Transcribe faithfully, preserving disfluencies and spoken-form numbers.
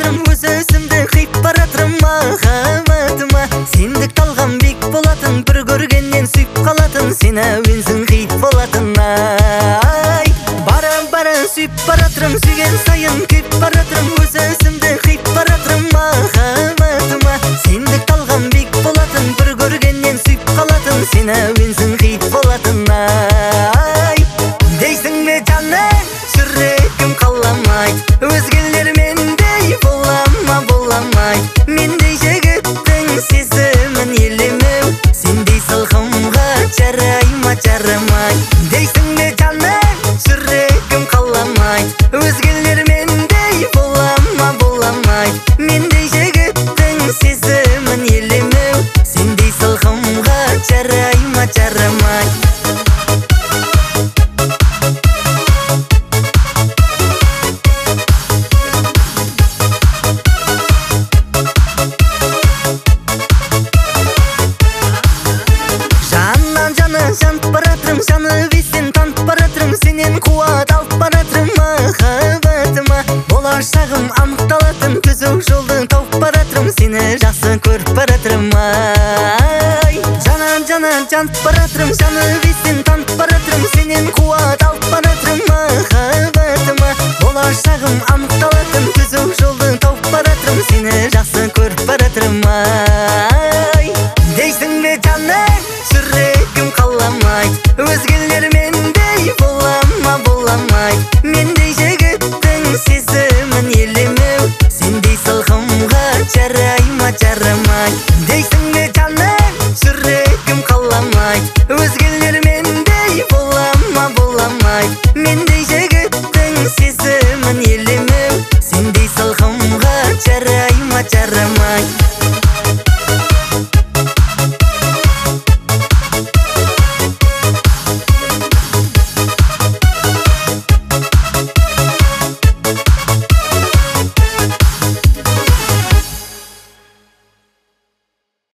баратырым, өз өзімді қиып баратырым махаббатыма. Сендік талғам бек болатын, бір көргеннен сүйіп қалатын, сен әуенсің хит болатын. Ай, бара-бара сүйіп баратырым, сүйген сайын күйіп баратырым, өз өзімді қиып баратырым махаббатыма. Сендік талғам бек болатын, бір көргеннен сүйіп қалатын, сен әуенсің хит болатын. Ай, дейсің бе жаным, жүрегім қаламайды, өзгелер мендей болама боламайды. Мендей жігіттің сезімін елемеу, сендей сылқымға жарай ма жарамай. Дейсің бе жаным, жүрегім қаламайды, өзгелер мендей болама боламайды. Мендей жігіттің сезімін елемеу, сендей сылқымға жарай ма жарамай. Жанып баратырым, жаны бесен танып баратырым, сенен қуат алып баратырым махаббатыма. Болашағым анықталатын, түзу жолды тауып баратырым, сені жақсы көріп баратырым. Ай, жанан жанан жанып баратырым, жаны бесен танып баратырым, сенен қуат алып баратырым махаббатыма. Болашағым анықталатын, түзу жолды тауып баратырым, сені жақсы көріп баратырым. Ай, дейсің бе жаным, жүрегім қаламайды, өзгелер мендей болама боламайды. Мендей жігіттің сезімін елемеу, сендей сылқымға жарай ма жарамай. Дейсің бе жаным, жүрегім қаламайды, өзгелер мендей болама боламайды. Мендей жігіттің сезімін елемеу, сендей сылқымға жарай ма жарамай.